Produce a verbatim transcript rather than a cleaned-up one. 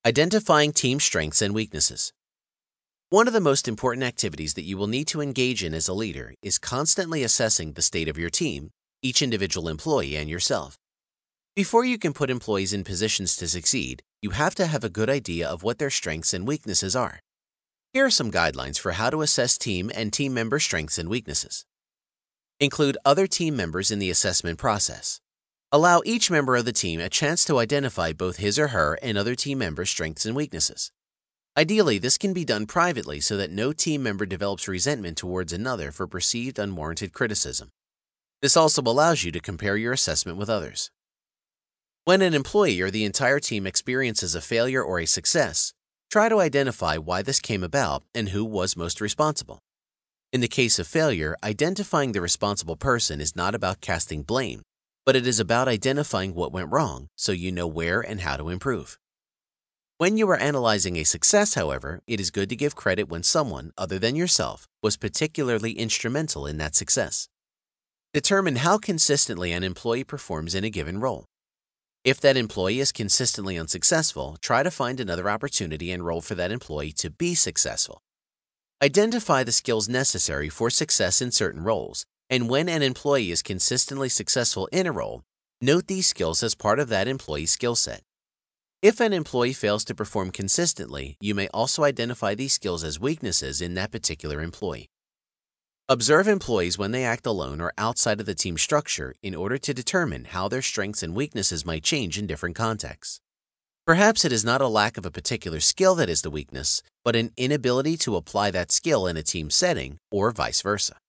Identifying team strengths and weaknesses. One of the most important activities that you will need to engage in as a leader is constantly assessing the state of your team, each individual employee, and yourself. Before you can put employees in positions to succeed, you have to have a good idea of what their strengths and weaknesses are. Here are some guidelines for how to assess team and team member strengths and weaknesses. Include other team members in the assessment process. Allow each member of the team a chance to identify both his or her and other team members' strengths and weaknesses. Ideally, this can be done privately so that no team member develops resentment towards another for perceived unwarranted criticism. This also allows you to compare your assessment with others. When an employee or the entire team experiences a failure or a success, try to identify why this came about and who was most responsible. In the case of failure, identifying the responsible person is not about casting blame, but it is about identifying what went wrong so you know where and how to improve. When you are analyzing a success, however, it is good to give credit when someone, other than yourself, was particularly instrumental in that success. Determine how consistently an employee performs in a given role. If that employee is consistently unsuccessful, try to find another opportunity and role for that employee to be successful. Identify the skills necessary for success in certain roles, and when an employee is consistently successful in a role, note these skills as part of that employee's skill set. If an employee fails to perform consistently, you may also identify these skills as weaknesses in that particular employee. Observe employees when they act alone or outside of the team structure in order to determine how their strengths and weaknesses might change in different contexts. Perhaps it is not a lack of a particular skill that is the weakness, but an inability to apply that skill in a team setting, or vice versa.